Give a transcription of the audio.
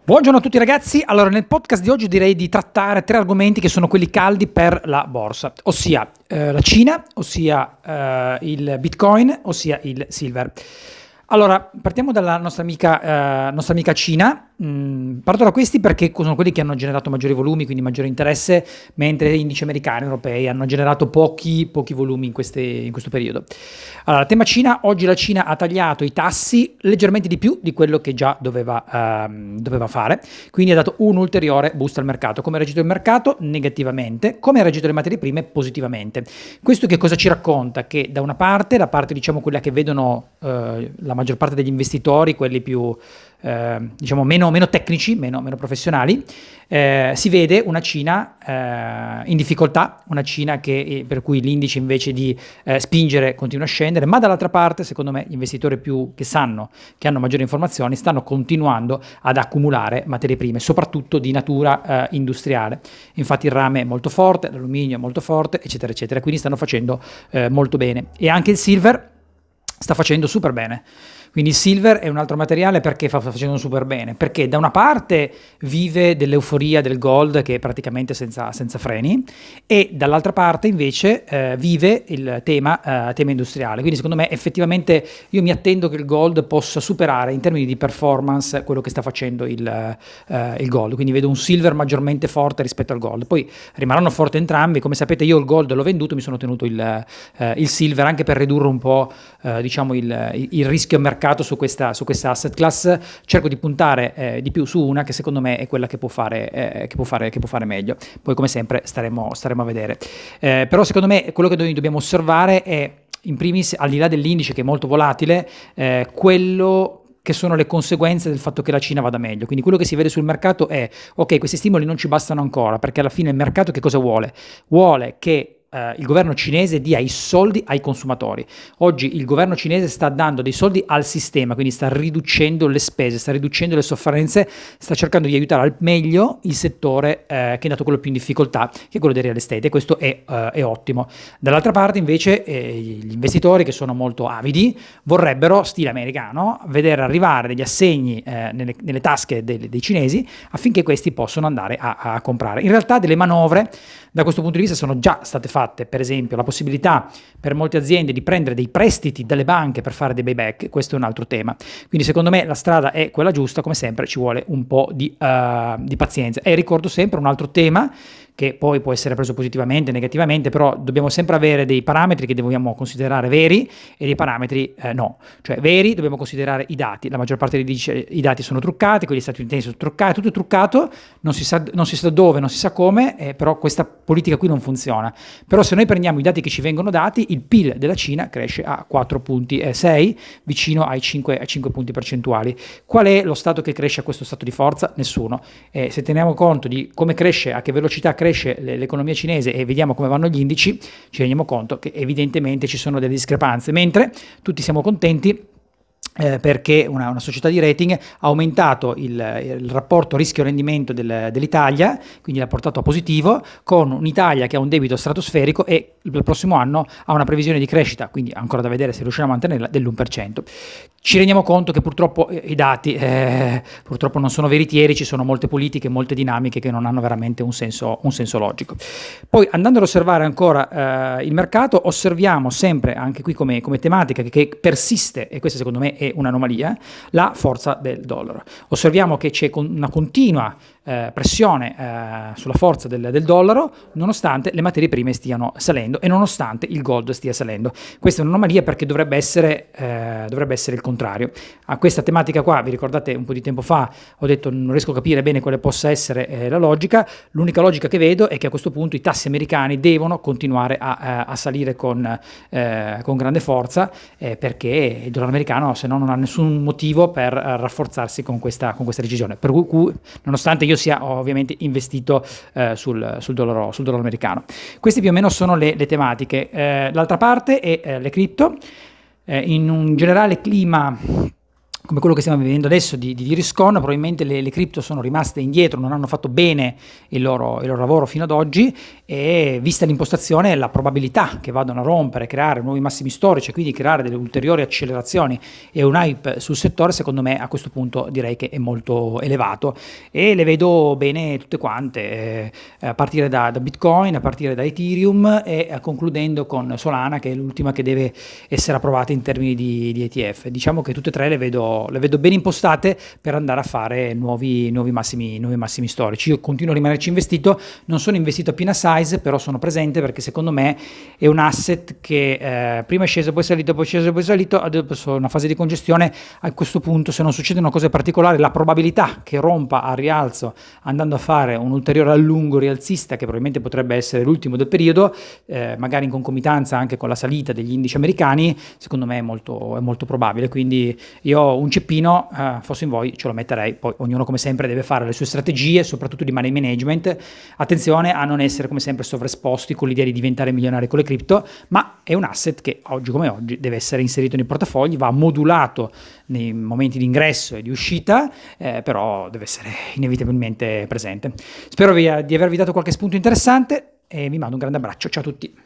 Buongiorno a tutti ragazzi, allora nel podcast di oggi direi di trattare tre argomenti che sono quelli caldi per la borsa, ossia la Cina, ossia il Bitcoin, ossia il Silver. Allora, partiamo dalla nostra amica Cina. Parto da questi perché sono quelli che hanno generato maggiori volumi, quindi maggiore interesse, mentre gli indici americani e europei hanno generato pochi volumi in questo periodo. Allora, tema Cina, oggi la Cina ha tagliato i tassi leggermente di più di quello che già doveva fare, quindi ha dato un ulteriore boost al mercato. Come ha reagito il mercato? Negativamente. Come ha reagito le materie prime? Positivamente. Questo che cosa ci racconta? Che da una parte, la parte diciamo quella che vedono la maggior parte degli investitori, quelli più diciamo meno tecnici, meno professionali, si vede una Cina in difficoltà, una Cina per cui l'indice invece di spingere continua a scendere, ma dall'altra parte secondo me gli investitori che sanno, che hanno maggiori informazioni, stanno continuando ad accumulare materie prime, soprattutto di natura industriale. Infatti il rame è molto forte, l'alluminio è molto forte, eccetera eccetera, quindi stanno facendo molto bene. E anche il silver sta facendo super bene. Quindi il silver è un altro materiale perché sta facendo super bene, perché da una parte vive dell'euforia del gold che è praticamente senza freni, e dall'altra parte invece vive il tema industriale. Quindi secondo me effettivamente io mi attendo che il gold possa superare in termini di performance quello che sta facendo il gold, quindi vedo un silver maggiormente forte rispetto al gold. Poi rimarranno forti entrambi, come sapete io il gold l'ho venduto, mi sono tenuto il silver anche per ridurre un po' diciamo il rischio mercato su questa asset class. Cerco di puntare di più su una che secondo me è quella che può fare meglio. Poi come sempre staremo a vedere. Però secondo me quello che noi dobbiamo osservare è in primis, al di là dell'indice che è molto volatile, quello che sono le conseguenze del fatto che la Cina vada meglio. Quindi quello che si vede sul mercato è ok, questi stimoli non ci bastano ancora, perché alla fine il mercato che cosa vuole? Vuole che il governo cinese dia i soldi ai consumatori. Oggi il governo cinese sta dando dei soldi al sistema, quindi sta riducendo le spese, sta riducendo le sofferenze, sta cercando di aiutare al meglio il settore che è dato quello più in difficoltà, che è quello del real estate, e questo è ottimo. Dall'altra parte invece gli investitori, che sono molto avidi, vorrebbero, stile americano, vedere arrivare degli assegni nelle tasche dei cinesi affinché questi possano andare a comprare. In realtà delle manovre da questo punto di vista sono già state fatte, per esempio la possibilità per molte aziende di prendere dei prestiti dalle banche per fare dei buyback. Questo è un altro tema, quindi secondo me la strada è quella giusta. Come sempre ci vuole un po' di pazienza, e ricordo sempre un altro tema che poi può essere preso positivamente, negativamente, però dobbiamo sempre avere dei parametri che dobbiamo considerare veri e dei parametri no. Cioè veri dobbiamo considerare i dati, la maggior parte dice i dati sono truccati, quelli statunitensi sono truccati, tutto è truccato, non si sa dove, non si sa come, però questa politica qui non funziona. Però se noi prendiamo i dati che ci vengono dati, il PIL della Cina cresce a 4,6, vicino ai 5 punti percentuali. Qual è lo Stato che cresce a questo stato di forza? Nessuno. Se teniamo conto di come cresce, a che velocità cresce l'economia cinese, e vediamo come vanno gli indici, ci rendiamo conto che evidentemente ci sono delle discrepanze, mentre tutti siamo contenti perché una società di rating ha aumentato il rapporto rischio-rendimento dell'Italia, quindi l'ha portato a positivo, con un'Italia che ha un debito stratosferico e il prossimo anno ha una previsione di crescita, quindi ancora da vedere se riuscirà a mantenerla, dell'1%. Ci rendiamo conto che purtroppo i dati purtroppo non sono veritieri, ci sono molte politiche, molte dinamiche che non hanno veramente un senso logico. Poi andando ad osservare ancora il mercato, osserviamo sempre anche qui come tematica che persiste, e questa secondo me è un'anomalia, la forza del dollaro. Osserviamo che c'è una continua pressione sulla forza del dollaro, nonostante le materie prime stiano salendo e nonostante il gold stia salendo. Questa è un'anomalia perché dovrebbe essere il contrario. A questa tematica qua, vi ricordate un po' di tempo fa, ho detto non riesco a capire bene quale possa essere la logica. L'unica logica che vedo è che a questo punto i tassi americani devono continuare a salire con grande forza, perché il dollaro americano se no non ha nessun motivo per rafforzarsi con questa decisione. Per cui, nonostante io sia ovviamente investito sul dollaro americano. Queste più o meno sono le tematiche. L'altra parte è le cripto. In un generale clima come quello che stiamo vivendo adesso di Riscon, probabilmente le cripto sono rimaste indietro, non hanno fatto bene il loro lavoro fino ad oggi, e vista l'impostazione, la probabilità che vadano a rompere, creare nuovi massimi storici, quindi creare delle ulteriori accelerazioni e un hype sul settore, secondo me a questo punto direi che è molto elevato, e le vedo bene tutte quante, a partire da Bitcoin, a partire da Ethereum e concludendo con Solana, che è l'ultima che deve essere approvata in termini di ETF. Diciamo che tutte e tre le vedo ben impostate per andare a fare nuovi massimi storici. Io continuo a rimanerci investito, non sono investito a piena size, però sono presente perché secondo me è un asset che prima è sceso, poi è salito, poi è sceso, poi è salito, adesso una fase di congestione. A questo punto, se non succedono cose particolari, la probabilità che rompa al rialzo andando a fare un ulteriore allungo rialzista, che probabilmente potrebbe essere l'ultimo del periodo, magari in concomitanza anche con la salita degli indici americani, secondo me è molto probabile. Quindi io ho un ceppino, fossi in voi ce lo metterei. Poi ognuno come sempre deve fare le sue strategie, soprattutto di money management. Attenzione a non essere come sempre sovraesposti con l'idea di diventare milionari con le cripto, ma è un asset che oggi come oggi deve essere inserito nei portafogli, va modulato nei momenti di ingresso e di uscita, però deve essere inevitabilmente presente. Spero di avervi dato qualche spunto interessante e vi mando un grande abbraccio. Ciao a tutti.